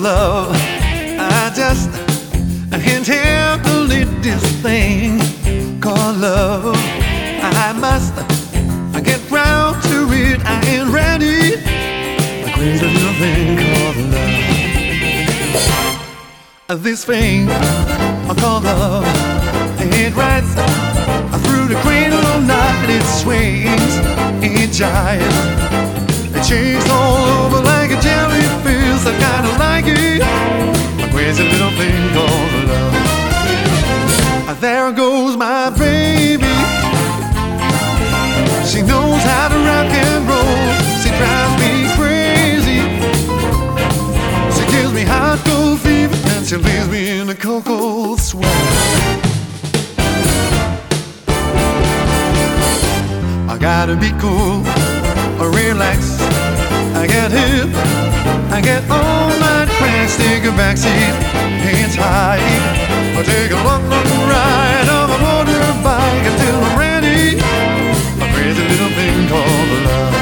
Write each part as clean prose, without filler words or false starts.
love. I just can't handle it, this thing called love. I must get round to it. I ain't ready. A crazy little thing called love. This thing called love, it rides through the cradle all night. It swings, it jives, it shakes all over like a jellyfish. I kinda like it. A crazy little thing called love. There goes my baby. She knows how to rock and roll. She drives me crazy. She gives me hot cold fever, and she leaves me in a cocoa sweat. I gotta be cool, relax. I get hip, I get all my tracks. Take a backseat, it's high. I take a long, long ride on a motorbike until I'm ready. A crazy little thing called love.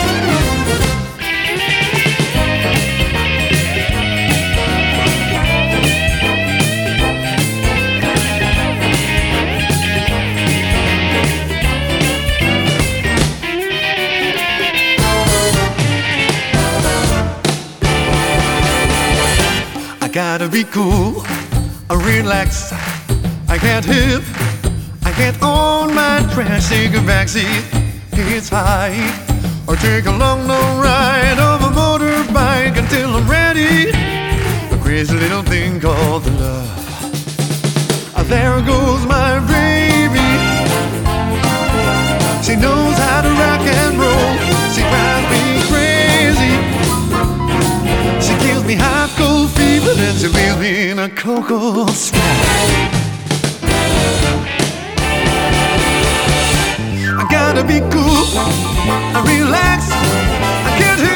I gotta be cool, relax. I get hip, I get on my trash. Take a backseat, it's high. Or take a long, long ride on a motorbike until I'm ready. A crazy little thing called love. There goes my baby. She knows how to rock and roll. She drives me crazy. She gives me hot cold fever, and she leaves me in a cocoa sweat. I gotta be cool, I relax, I can't